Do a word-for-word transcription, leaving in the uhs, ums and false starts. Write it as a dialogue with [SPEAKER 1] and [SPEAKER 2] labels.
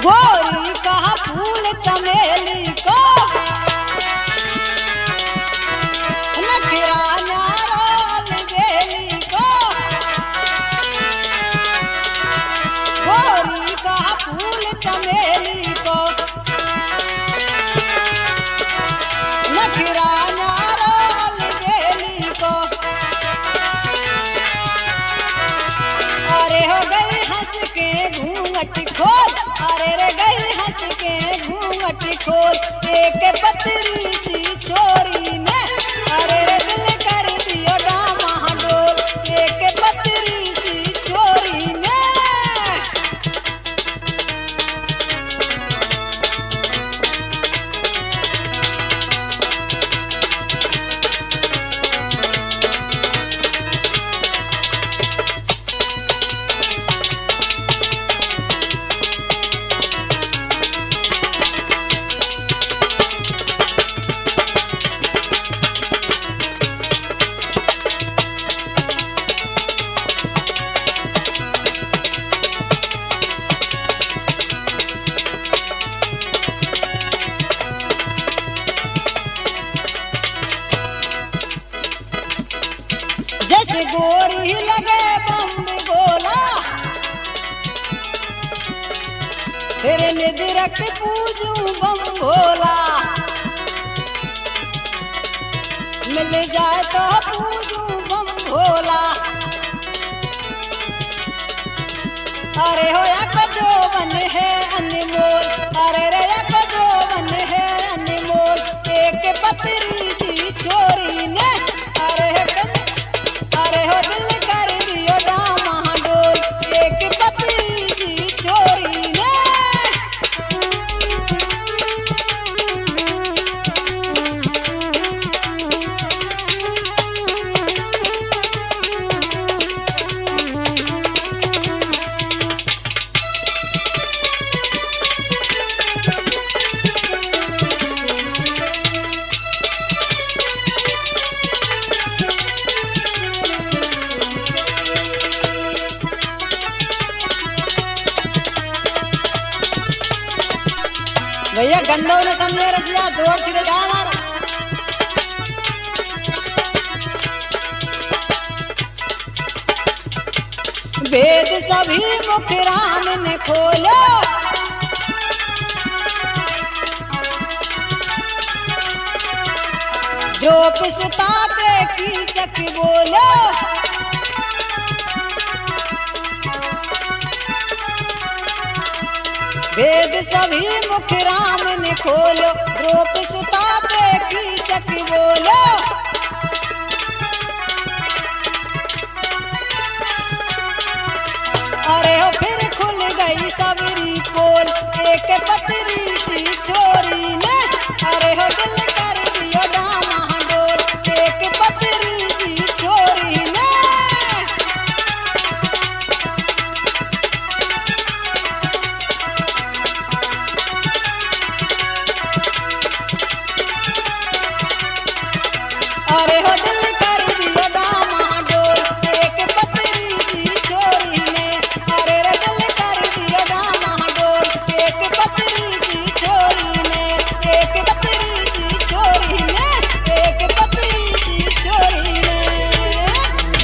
[SPEAKER 1] गोरी कहा फूल चमेली को नखरा नाराल बेली को। गोरी कहा फूल चमेली को नखरा नाराल बेली को। अरे हो गई हंस के घूंघट खोल, अरे रे गई हंस के घूंघट खोल। एक पतरी सी छोरी ने अरे रे दिल कर दियो डामाडोल। एक पतरी सी छोरी ने जैसे गोरी लगे बम गोला फिर निदरक पूजूं बम भोला। मिल जाए तो पूजूं बम भोला। अरे हो एक जो बन है अनमोल, अरे रे एक जो बन है अनमोल। एक पतरी सी छोरी ने अरे अरे हो दिल कर दियो डामाडोल। एक पतरी सी छोरी ने भैया गंदो ने समझे रसिया दौड़ फिर जा मारा। वेद सभी मुख राम ने खोलो, द्रौपदी सुता के कीचक बोलो। वेद सभी मुख राम ने खोलो, द्रौपदी सुता के कीचक बोलो। अरे हो फिर खुल गई सबरी पोल। एक पतरी